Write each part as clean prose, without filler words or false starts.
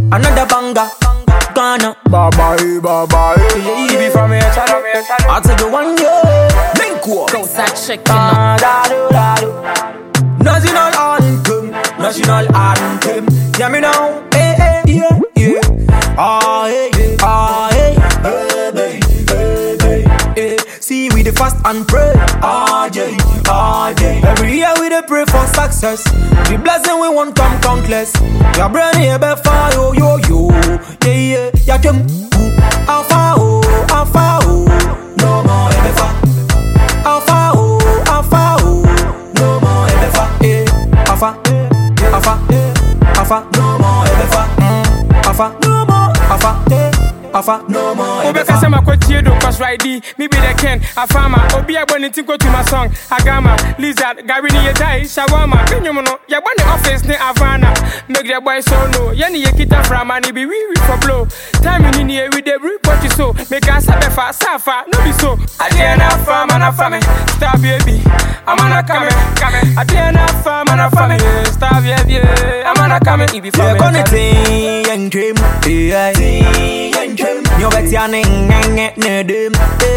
Another banger, Ghana. Bye bye, bye bye. You be from here, I'll take you one year. Link walk. Go that chicken. National anthem, national anthem. Hear me now, hey, yeah, yeah. Ah, hey, ah, hey, hey, hey, hey, hey. See we the fast and pray. Ah, yeah, ah, yeah. Every year we dey pray for success. The blessing we want come countless. Your brain here be fire, yo, yo, yo. Yeah, yeah, yeah, come. Alpha, oh, alpha, oh. No more ever far. Alpha, oh, alpha, oh. No more ever far. Alpha, alpha, alpha. No more ever far. Alpha, no more. Alpha, alpha. No more ever far. Obeka my quote do cause right D. Me be the Ken, a farmer. Obi a bonny tinko to my song. Agama, Lizard, Gary ni die, Shawama. Penyumono, ya bani office ne Havana. Make the boy so no. Yani ye kita from and be we for blow. Time in here with the report you so. Make us have a fast safa, no be so. Adiana farm and a family. Star baby, I'm on a coming. Adiana farm and a family. Star baby, I'm on a coming. If you you're gonna think and dream, yeah, think and dream. You're better than them.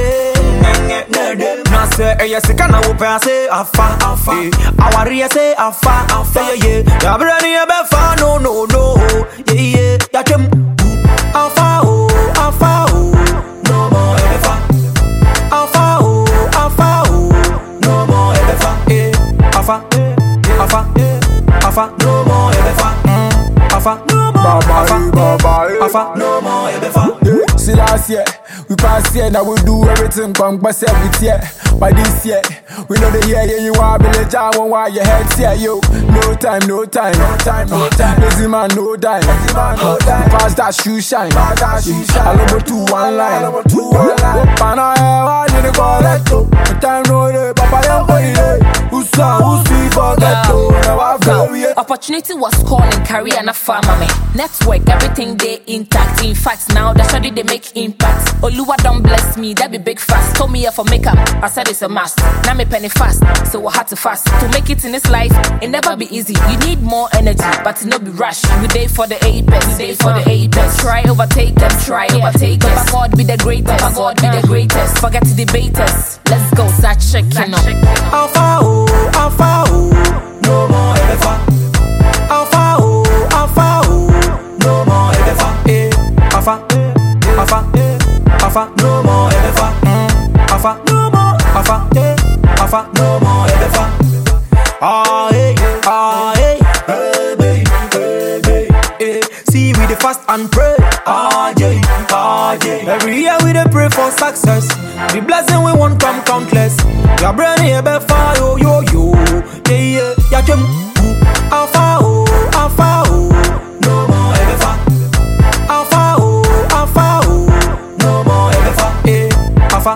Now say, yes, I can't open say, afa. Our rear say, afa, yeah. You're ready, you're far, no. Yeah, yeah, come. Alpha, oh, no more ever far. Alpha, oh, no more ever far. Alpha, no more ever far. Alpha, no more, Alpha, no more ever far. See last year, we pass here, now we do everything come pass every year. But this year, we know the year you want to be the job why your head's here, yo. No time. Lazy man, no dime. Pass that shoe shine. I love to one line. Pana I didn't call that too. Time no day, Papa don't put it. Who's sweet for that too? Opportunity was calling, career and a farmer me. Network, everything they intact. In fact, now that's how they make impact. Oluwa don't bless me, that be big fast. Told me for makeup, I said it's a must. Now me penny fast, so I had to fast. To make it in this life, it never be easy. You need more energy, but it no be rush. We day for the apex, Try overtake them, Papa God be the greatest, Forget the debaters. Let's go, start checking up. Alpha, oh, no more ever far. Alpha, oh, no more ever far. Alpha, no more ever far. Alpha, no more, Alpha, no more ever far. Ah, hey, hey. See we the fast and pray. Ah, yeah. Every year we dey pray for success. The blessing we want come countless. Your brain here be fire, yo. Yeah, come. Alpha, oh, no more ever far. Alpha, oh, no more ever far. Alpha,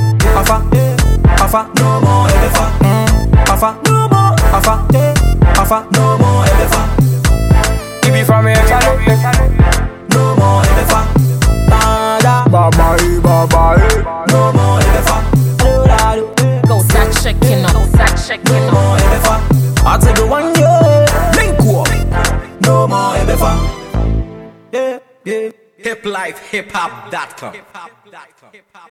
no more ever far. Alpha, no more, Alpha, no more ever far. You be from here, No more ever far. Bye bye. No more ever far. Go that chicken up. No more ever far. I'll take you one year. Link walk. No more ever far. Yeah. HipLifeHipHop.com